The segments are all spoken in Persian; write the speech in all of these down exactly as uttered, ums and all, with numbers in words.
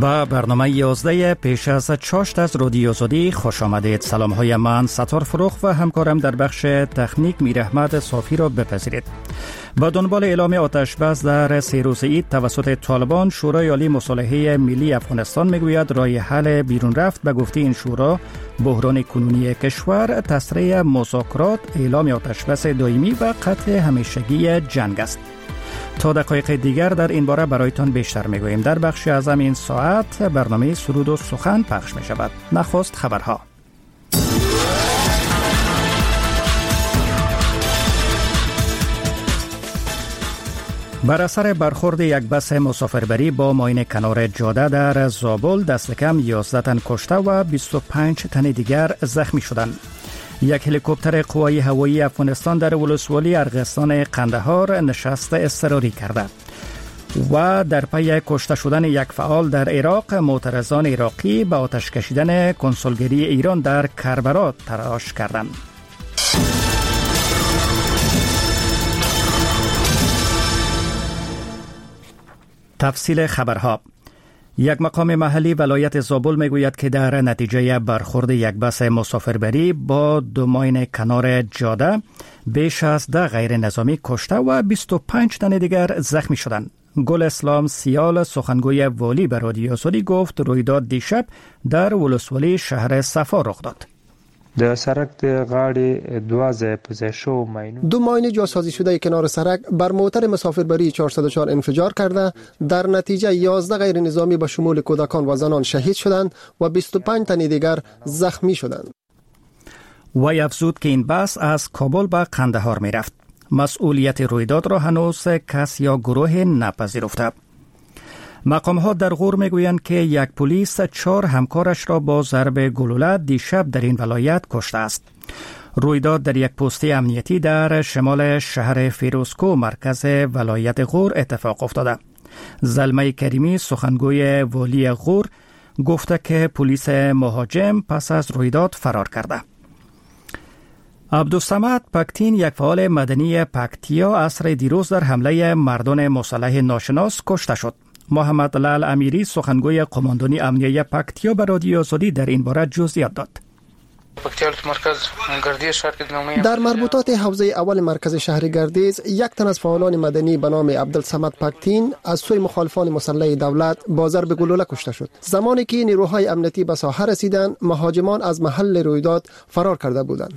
با برنامه یازده پیش از چاشت از رادیو زودی خوش آمدید. سلام های من ستار فروخ و همکارم در بخش تکنیک میر احمد صافی را بپذیرید. با دنبال اعلام آتش بس در سه روز عید توسط طالبان، شورای عالی مصالحه ملی افغانستان میگوید راه حل بیرون رفت به گفته این شورا بحران کنونی کشور تسریع مذاکرات، اعلام آتش بس دائمی و قطع همیشگی جنگ است. تا دقایق دیگر در این باره برایتان بیشتر میگوییم. در بخش اعظم این ساعت برنامه سرود و سخن پخش می شود. نخست خبرها. بر اثر برخورد یک بس مسافربری با ماین کنار جاده در زابل دست کم یازده تن کشته و بیست و پنج تن دیگر زخمی شدند. یک هلیکوپتر قوای هوایی افغانستان در ولسوالی ارغستان قندهار نشست اضطراری کرده و در پی کشته شدن یک فعال در عراق، معترضان عراقی به آتش کشیدن کنسولگری ایران در کربلا تلاش کردند. تفصیل خبرها. یک مقام محلی ولایت زابل میگوید که در نتیجه برخورد یک بس مسافربری با دو ماین کنار جاده بیش از ده غیر نظامی کشته و بیست و پنج تن دیگر زخمی شدند. گل اسلام سیال سخنگوی والی به رادیو زودی گفت رویداد دیشب در ولسوالی شهر صفا رخ داد. د سرک د غاړې دوه ځای په ځای شو ماینو دو ماین جاسازی شده کنار سرک بر موتر مسافربری چهارصد و چهار انفجار کرده. در نتیجه یازده غیر نظامی به شمول کودکان و زنان شهید شدند و بیست و پنج تن دیگر زخمی شدند. وی افزود که این بس از کابل به قندهار می رفت. مسئولیت رویداد را هنوز کس یا گروه نپذیرفته. مقام ها در غور میگویند که یک پلیس چهار همکارش را با ضرب گلوله دیشب در این ولایت کشته است. رویداد در یک پست امنیتی در شمال شهر فیروزکو مرکز ولایت غور اتفاق افتاده. زلمه کریمی سخنگوی والی غور گفته که پلیس مهاجم پس از رویداد فرار کرده. عبدالصمد پکتین یک فعال مدنی پکتیا عصر دیروز در حمله مردان مسلح ناشناس کشته شد. محمد لال امیری سخنگوی قماندانی امنیه پکتیا به رادیو زودی در این باره جزئیات داد. در مربوطات حوزه اول مرکز شهر گردیز یک تن از فعالان مدنی به نام عبدالصمد پکتین از سوی مخالفان مسلح دولت با ضرب گلوله کشته شد. زمانی که نیروهای امنیتی به ساحه رسیدند، مهاجمان از محل رویداد فرار کرده بودند.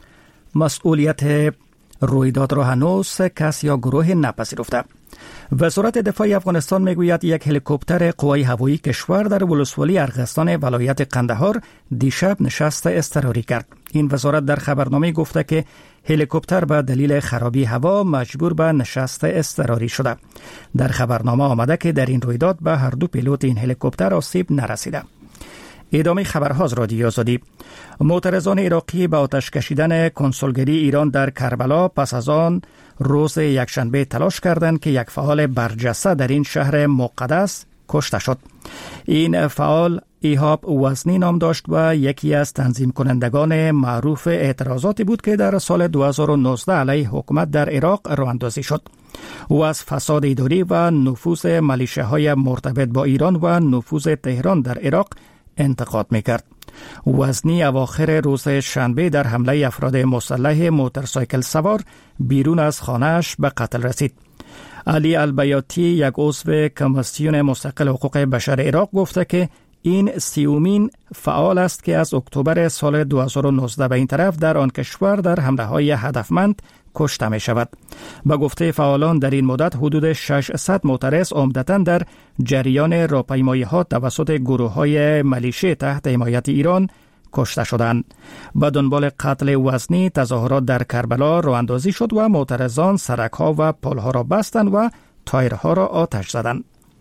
مسئولیت رویداد را هنوز کس یا گروه نپذیرفته. وزارت دفاع افغانستان میگوید یک هلیکوپتر قوای هوایی کشور در ولسوالی ارغستان ولایت قندهار دیشب نشست اضطراری کرد. این وزارت در خبرنامه گفته که هلیکوپتر به دلیل خرابی هوا مجبور به نشست اضطراری شده. در خبرنامه آمده که در این رویداد به هر دو پیلوت این هلیکوپتر آسیب نرسیده. ادامه خبرها از رادیو زودی. معترضان عراقی به آتش کشیدن کنسولگری ایران در کربلا پس از آن روز یکشنبه تلاش کردند که یک فعال برجسته در این شهر مقدس کشته شد. این فعال ایهاب وزنی نام داشت و یکی از تنظیم کنندگان معروف اعتراضاتی بود که در سال دو هزار و نوزده علیه حکومت در عراق راه اندازی شد. او از فساد اداری و نفوذ ملیشه‌های مرتبط با ایران و نفوذ تهران در عراق انتقاد میکرد. وزنی اواخر روز شنبه در حمله افراد مسلح موتورسایکل سوار بیرون از خانه‌اش به قتل رسید. علی البیاتی یک عضو کمیسیون مستقل حقوق بشر عراق گفته که این سیومین فعال است که از اکتبر سال دو هزار و نوزده به این طرف در آن کشور در حمله‌های هدفمند کشته می شود. با گفته فعالان در این مدت حدود ششصد معترض عمدتاً در جریان راهپیمایی‌ها توسط گروه‌های ملیشه تحت حمایت ایران کشته شدند. با دنبال قتل وزنی تظاهرات در کربلا راه اندازی شد و معترضان سرک‌ها و پل‌ها را بستند و تایرها را آتش زدند.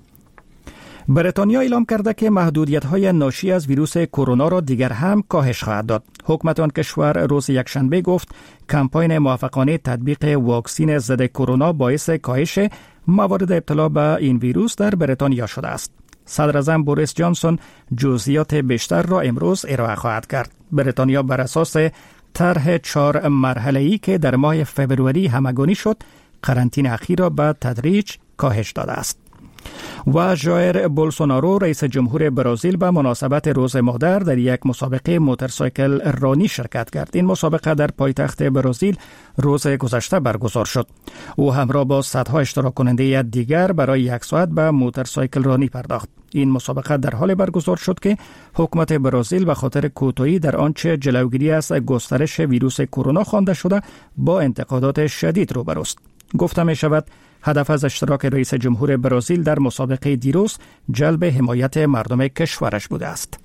بریتانیا اعلام کرده که محدودیت‌های ناشی از ویروس کرونا را دیگر هم کاهش خواهد داد. حکومت آن کشور روز یکشنبه گفت کمپاین موفقانه تطبیق واکسن ضد کرونا باعث کاهش موارد ابتلا به این ویروس در بریتانیا شده است. صدر اعظم بوریس جانسون جزئیات بیشتر را امروز ارائه خواهد کرد. بریتانیا بر اساس طرح چهار مرحله‌ای که در ماه فوریه همگانی شد، قرنطینه اخیر را به تدریج کاهش داده است. و ژایر بولسونارو رئیس جمهور برزیل به مناسبت روز مادر در یک مسابقه موتورسایکل رانی شرکت کرد. این مسابقه در پایتخت برزیل روز گذشته برگزار شد. او همراه با صدها اشتراک کننده دیگر برای یک ساعت به موتورسایکل رانی پرداخت. این مسابقه در حال برگزار شد که حکومت برزیل به خاطر کوتاهی در آنچه جلوگیری از گسترش ویروس کرونا خوانده شده با انتقادات شدید روبروست. گفته می شود هدف از اشتراک رئیس جمهور برزیل در مسابقه دیروز جلب حمایت مردم کشورش بوده است.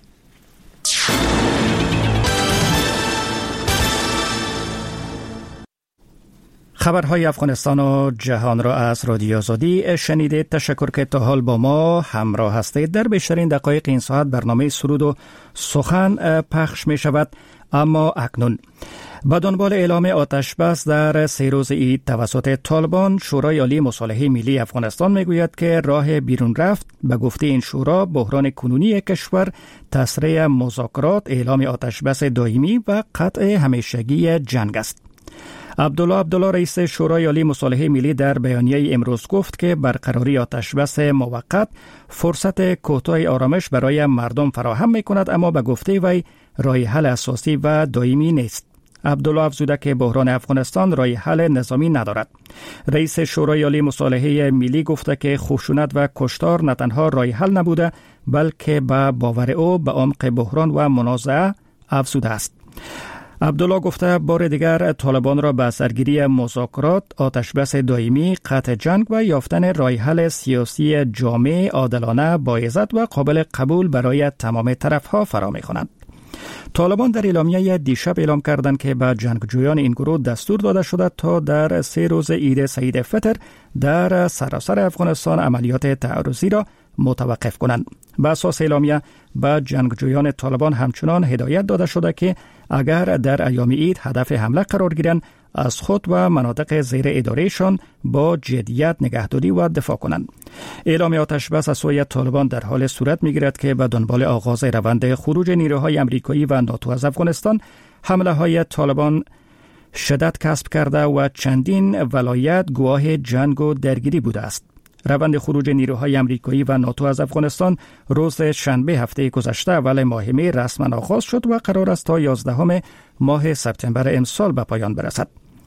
خبرهای افغانستان و جهان را از رادیو آزادی شنیدید. تشکر که تا حال با ما همراه هستید. در بیشترین دقایق این ساعت برنامه سرود و سخن پخش می شود، اما اکنون با دنبال اعلام آتش بس در سه روز عید توسط طالبان، شورای عالی مصالحه ملی افغانستان میگوید که راه بیرون رفت به گفته این شورا بحران کنونی کشور، تسریع مذاکرات، اعلام آتش بس دائمی و قطع همیشگی جنگ است. عبدالله عبدالله رئیس شورای عالی مصالحه ملی در بیانیه امروز گفت که برقراری آتش بس موقت فرصت کوتاه آرامش برای مردم فراهم می‌کند، اما به گفته وی راه حل اساسی و دائمی نیست. عبدالله افزوده که بحران افغانستان راه حل نظامی ندارد. رئیس شورای عالی مصالحه ملی گفته که خشونت و کشتار نه تنها راه حل نبوده، بلکه به باور او به عمق بحران و منازعه افزوده است. عبدالله گفته بار دیگر طالبان را به سرگیری مذاکرات، آتش بس دائمی، قطع جنگ و یافتن راه حل سیاسی جامع، عادلانه، باعزت و قابل قبول برای تمام طرفها فرا می‌خواند. طالبان در اعلامیه دیشب اعلام کردند که به جنگجویان این گروه دستور داده شده تا در سه روز عید سعید فطر در سراسر افغانستان عملیات تعرضی را متوقف کنند. به اساس اعلامیه به جنگجویان طالبان همچنان هدایت داده شده که اگر در ایام عید هدف حمله قرار گیرند، از خود و مناطق زیر ادارهشان با جدیت نگهداری و دفاع کنند. اعلام آتش بس از سوی طالبان در حال صورت می‌گیرد که به دنبال آغاز روند خروج نیروهای آمریکایی و ناتو از افغانستان، حمله های طالبان شدت کسب کرده و چندین ولایت گواه جنگ و درگیری بوده است. روند خروج نیروهای آمریکایی و ناتو از افغانستان روز شنبه هفته گذشته اول ماه می رسما آغاز شد و قرار است تا یازدهم ماه سپتامبر امسال به پایان برسد.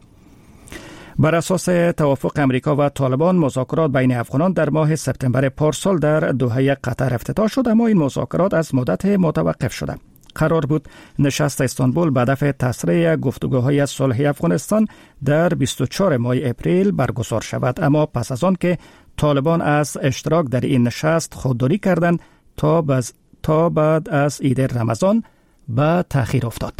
بر اساس توافق امریکا و طالبان، مذاکرات بین افغانان در ماه سپتامبر پارسال در دوحه قطر افتتاح شد، اما این مذاکرات از مدت متوقف شده. قرار بود نشست استانبول به هدف تسریع گفتگوهای صلح افغانستان در بیست و چهارم ماه اپریل برگزار شود، اما پس از آن که طالبان از اشتراک در این نشست خودداری کردند تا بز... تا بعد از عید رمضان به تأخیر افتاد.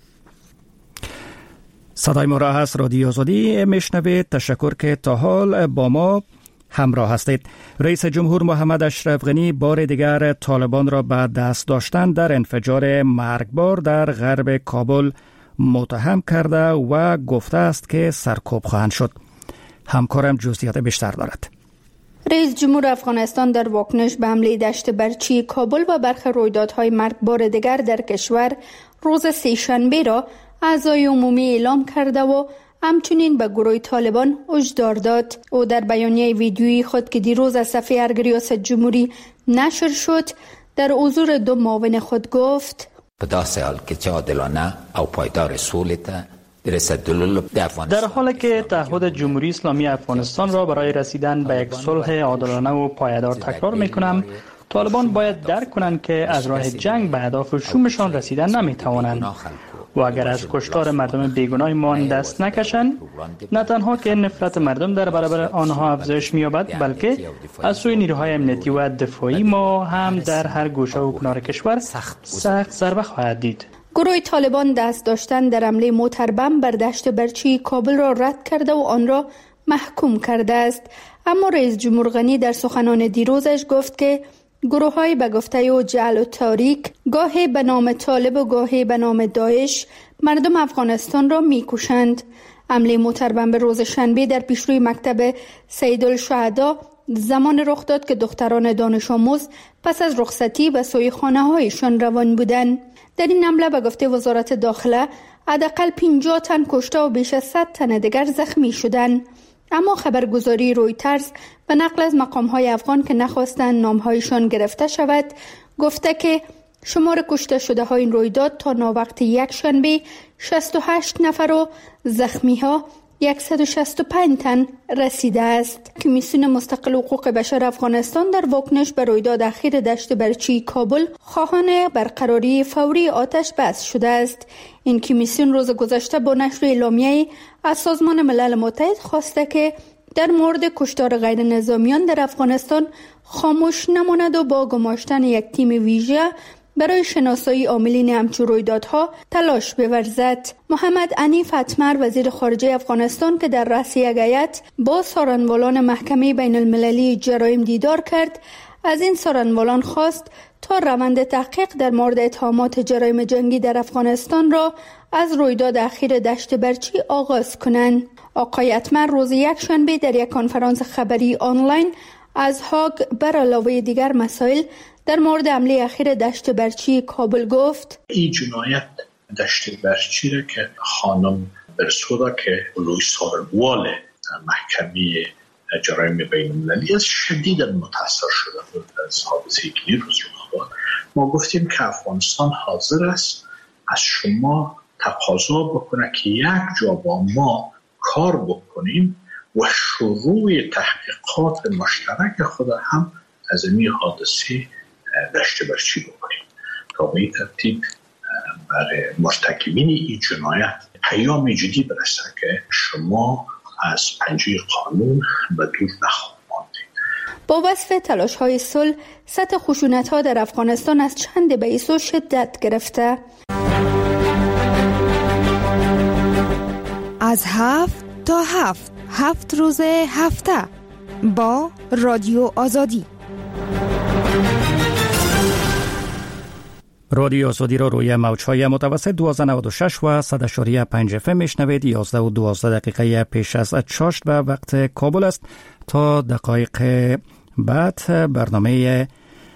صدای ما را از رادیو آزادی میشنوید. تشکر که تا حال با ما همراه هستید. رئیس جمهور محمد اشرف غنی بار دیگر طالبان را به دست داشتن در انفجار مرگبار در غرب کابل متهم کرده و گفته است که سرکوب خواهند شد. همکارم جزئیات بیشتر دارد. رئیس جمهور افغانستان در واکنش به حمله دشت برچی کابل و برخی رویدادهای مرگبار دیگر در کشور روز سه‌شنبه را اعضای عمومی اعلام کرده و همچنین به گروه طالبان هشدار داد. او در بیانیه ویدیویی خود که دیروز از صفحه ارگ ریاست جمهوری نشر شد در حضور دو معاون خود گفت: په داسې حال کې چې عادلانه او پایدار سولې ته در حالی که تعهد جمهوری اسلامی افغانستان را برای رسیدن به یک صلح عادلانه و پایدار تکرار میکنم، طالبان باید درک کنند که از راه جنگ به اهداف شومشان رسیدن نمیتوانند و اگر از کشتار مردم بیگناه ما دست نکشند، نه تنها که نفرت مردم در برابر آنها افزایش می‌یابد، بلکه از سوی نیروهای امنیتی و دفاعی ما هم در هر گوشه و کنار کشور سخت ضربه خواهد دید. گروه طالبان دست داشتن در حمله موتربم بر دشت برچی کابل را رد کرده و آن را محکوم کرده است، اما رئیس جمهور غنی در سخنان دیروزش گفت که گروه‌های به گفته او جعل و تاریک گاهی به نام طالب و گاهی به نام داعش مردم افغانستان را می‌کشند. حمله موتربم به روز شنبه در پیشروی مکتب سیدالشهدا زمان رخ داد که دختران دانش آموز پس از رخصتی به سوی خانه‌هایشان روان بودند. در این حمله به گفته وزارت داخله حداقل پنجاه تن کشته و بیش از صد تن دیگر زخمی شدند. اما خبرگزاری رویترز به نقل از مقام‌های افغان که نخواستند نام‌هایشان گرفته شود گفته که شمار کشته شده های این رویداد تا ناوقت یک شنبه شصت و هشت نفر و زخمی ها صد و شصت و پنج تن رسیده است. کمیسیون مستقل حقوق بشر افغانستان در واکنش به رویداد اخیر دشت برچی کابل خواهان برقراری فوری آتش بس شده است. این کمیسیون روز گذشته با نشر اعلامیه از سازمان ملل متحد خواسته که در مورد کشتار غیر نظامیان در افغانستان خاموش نماند و با گماشتن یک تیم ویژه برای شناسایی عاملین همچون رویدادها تلاش بورزد. محمد عنیف اتمر وزیر خارجه افغانستان که در رأس یک هیئت با سارنوالان محکمه بین المللی جرایم دیدار کرد، از این سارنوالان خواست تا روند تحقیق در مورد اتهامات جرایم جنگی در افغانستان را از رویداد اخیر دشت برچی آغاز کنند. آقای اتمر روز یک شنبه در یک کنفرانس خبری آنلاین از هاگ بر علاوه دیگر مسائل در مورد حمله اخیر دشت برچی کابل گفت: این جنایت دشت برچی را که خانم برسودا که لوی سارنوال محکمه جرایم بین المللی از شدیداً متاثر شده بود از حادثه که روز رخ داد. ما گفتیم که افغانستان حاضر است از شما تقاضا بکنه که یک جا با ما کار بکنیم و شروع تحقیقات مشترک خود هم از این حادثه دشت برچی بکنیم تا به این ترتیب برای مرتکبین این جنایت پیام جدی برسه که شما از پنجه قانون به دور نخواهید ماندید. با وصف تلاش های صلح، سطح خشونت ها در افغانستان از چند بیس و شدت گرفته. از هفت تا هفت هفت روز هفته با رادیو آزادی. رادیو آزادی را روی موج‌های متوسط دویست و نود و شش و صد و پنج اف ام میشنوید. یازده و دوازده دقیقه پیش از چاشت به وقت کابل است. تا دقایق بعد برنامه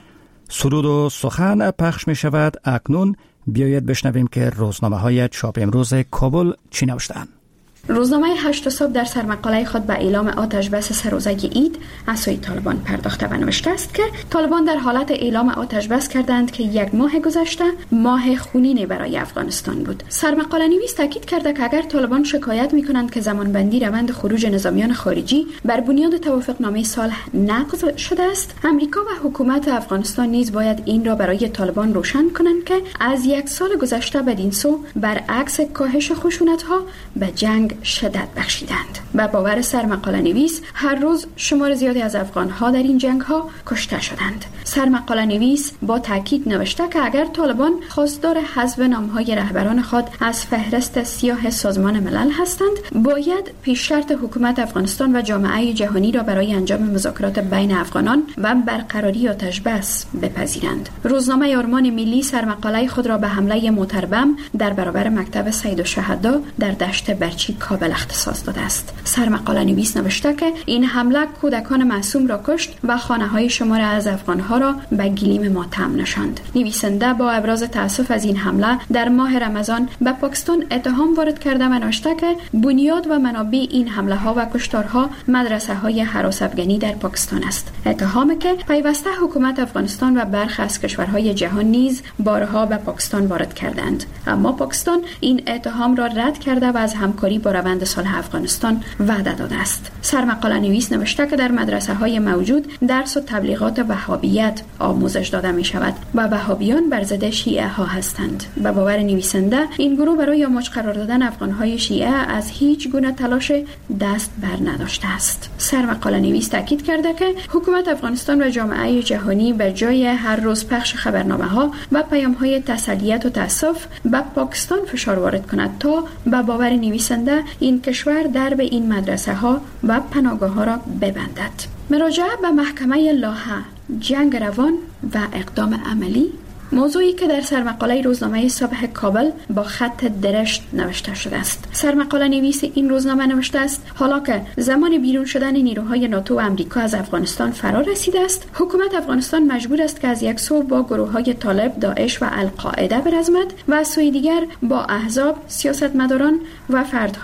سرود و سخن پخش می شود. اکنون بیایید بشنویم که روزنامه های چاپ امروز کابل چی نوشتند. روزنامه هشت صبح در سرمقاله خود به اعلام آتش بس سه روزه عید از سوی طالبان پرداخته و نوشته است که طالبان در حالت اعلام آتش بس کردند که یک ماه گذشته ماه خونینی برای افغانستان بود. سرمقاله نویس تاکید کرده که اگر طالبان شکایت می‌کنند که زمانبندی روند خروج نظامیان خارجی بر بنیاد توافقنامه صلح نقض شده است، امریکا و حکومت افغانستان نیز باید این را برای طالبان روشن کنند که از یک سال گذشته بدین سو برعکس کاهش خشونت‌ها به جنگ شدت بخشیدند. به باور سرمقاله نویس هر روز شمار زیادی از افغان‌ها در این جنگ‌ها کشته شدند. سرمقاله نویس با تاکید نوشته که اگر طالبان خواستار حذف نام‌های رهبران خود از فهرست سیاه سازمان ملل هستند، باید پیش شرط حکومت افغانستان و جامعه جهانی را برای انجام مذاکرات بین افغانان و برقراری آتش بس بپذیرند. روزنامه آرمان ملی سرمقاله خود را به حمله موتربم در برابر مکتب سید الشهدا در دشت برچی کابل اختصاص داده است. سرمقاله نویس نوشته که این حمله کودکان معصوم را کشت و خانه‌های شمار از افغان‌ها را به گلیم ماتم نشاند. نویسنده با ابراز تأسف از این حمله در ماه رمضان به پاکستان اتهام وارد کرده و نوشته که بنیاد و منابع این حمله‌ها و کشتارها مدرسه‌های هراس افغانی در پاکستان است. اتهامی که پیوسته حکومت افغانستان و برخی از کشورهای جهان نیز بارها به پاکستان وارد کردند، اما پاکستان این اتهام را رد کرده و از همکاری با روند صلح افغانستان وعده داده است. سرمقاله نویس نوشته که در مدرسه‌های موجود درس و تبلیغات وهابیت آموزش داده می شود و وهابیان بر ضد شیعه ها هستند. به باور نویسنده این گروه برای آموج قرار دادن افغان‌های شیعه از هیچ گونه تلاش دست بر نداشته است. سرمقاله نویس تاکید کرده که حکومت افغانستان و جامعه جهانی به جای هر روز پخش خبرنامه‌ها و پیام‌های تسلیت و تأسف به پاکستان فشار وارد کند تا به باور نویسنده این کشور درب این مدرسه ها و پناهگاه ها را ببندد. مراجعه به محکمه لاهه، جنگ روان و اقدام عملی، موضوعی که در سرمقاله روزنامه صبح کابل با خط درشت نوشته شده است. سرمقاله نویس این روزنامه نوشته است حالا که زمان بیرون شدن نیروهای ناتو و امریکا از افغانستان فرا رسیده است، حکومت افغانستان مجبور است که از یک سو با گروه‌های طالب، داعش و القاعده برزمد و از سوی دیگر با احزاب، سیاستمداران و فردهای